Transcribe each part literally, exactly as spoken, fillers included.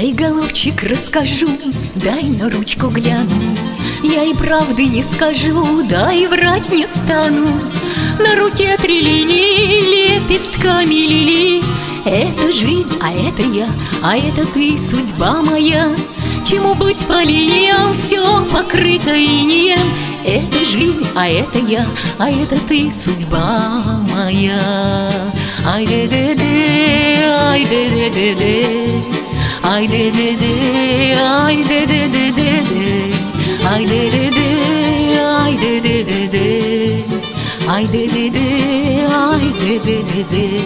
Дай, голубчик, расскажу, дай на ручку гляну. Я и правды не скажу, да и врать не стану. На руке три линии, лепестками лили. Это жизнь, а это я, а это ты, судьба моя. Чему быть по линиям, все покрыто инеем. Это жизнь, а это я, а это ты, судьба моя. Ай-де-де-де, ай-де-де-де-де, ай-де-де-де, ай-де-де-де-де, ай-де-де-де, ай-де-де-де-де, ай-де-де-де, ай-де-де-де-де.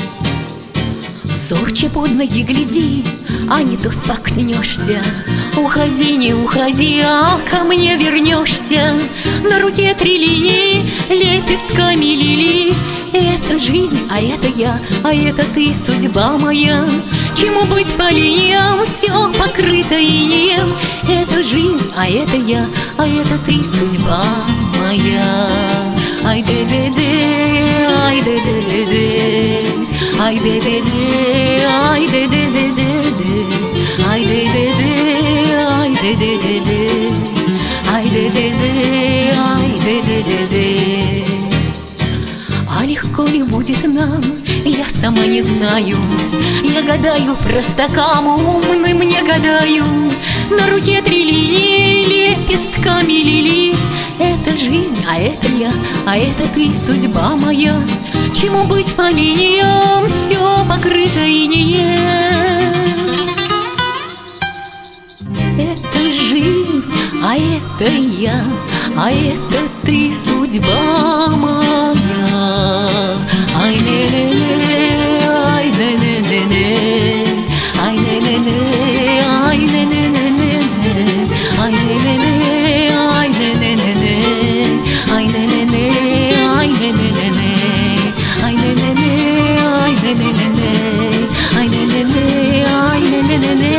Зорче под ноги гляди, а не то споткнешься. Уходи, не уходи, а ко мне вернешься. На руке три линии, лепестками лили. Это жизнь, а это я, а это ты, судьба моя. Чему быть по линиям, все покрыто инеем. Это жизнь, а это я, а это ты, судьба моя. Ай-де-де-де, ай-де-де-де-де, ай-де-де-де, ай-де-де-де-де, ай-де-де-де, ай-де-де-де-де, ай-де-де-де, ай-де-де-де-де. А легко ли будет нам, я сама не знаю. Я гадаю простакам умным, не гадаю. На руке три линии, лепестками лили. Это жизнь, а это я, а это ты, судьба моя. Чему быть по линиям, все покрыто инеем. Это жизнь, а это я, а это ты, судьба моя. Ай-не-не-не, ай-не-не-не-не, ай-не-не-не, ай-не-не-не-не, ай-не-не-не, ай-не-не-не-не, ай-не-не-не, ай-не-не-не-не, ай-не-не-не, ай-не-не-не-не, ай-не-не-не, ай-не-не-не-не.